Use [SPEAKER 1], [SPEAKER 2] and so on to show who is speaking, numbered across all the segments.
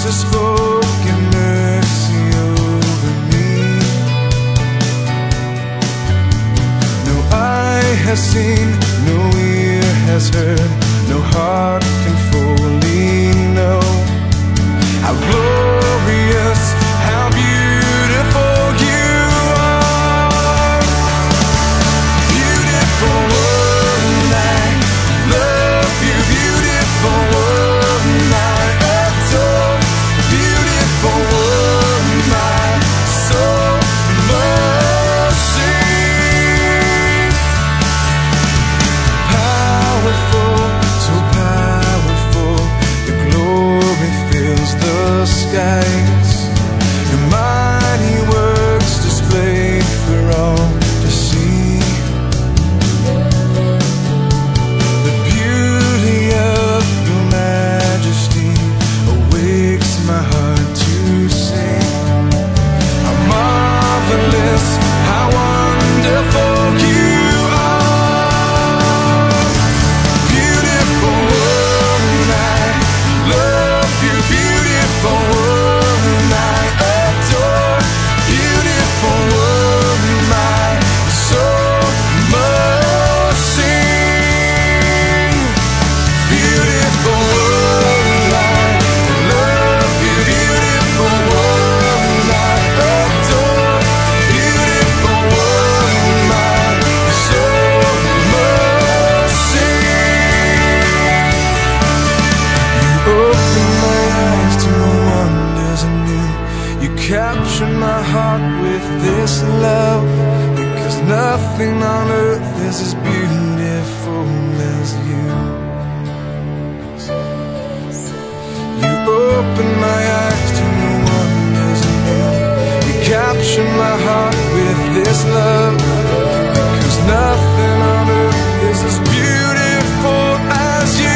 [SPEAKER 1] has spoken mercy over me. No eye has seen, no ear has heard, no heart can fully know how glorious, how beautiful you are. Beautiful one, I love you. Beautiful one, I adore. Beautiful one, my soul must sing. Powerful, so powerful, your glory fills the skies. Your mighty works displayed for all to see. The beauty of your majesty awakes my heart to sing. How marvelous, how wonderful you are. Beautiful one, I love you. Beautiful one, I adore. Beautiful one, my soul must sing. Beautiful one, I love you. Beautiful one, I adore. Beautiful one, my soul must sing. You open my eyes to wonders anew. You capture my heart with this love, because nothing on earth is as beautiful as you. You open my eyes to wonders anew. You capture my heart with this love, because nothing on earth is as beautiful as you.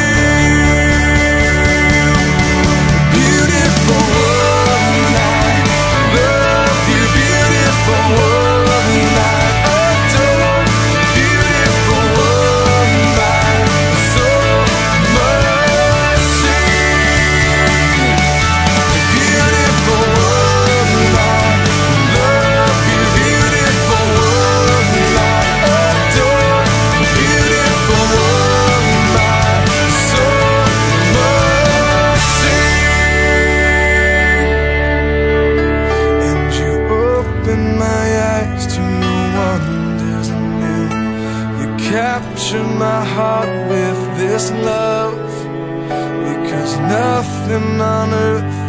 [SPEAKER 1] Beautiful one, I love you. Beautiful one, I adore. Beautiful one, my soul must sing. Beautiful one, I love you. Beautiful one, I adore. Beautiful one, my soul must sing. And you open my eyes to new wonders anew. You capture my heart with this love, because nothing on earth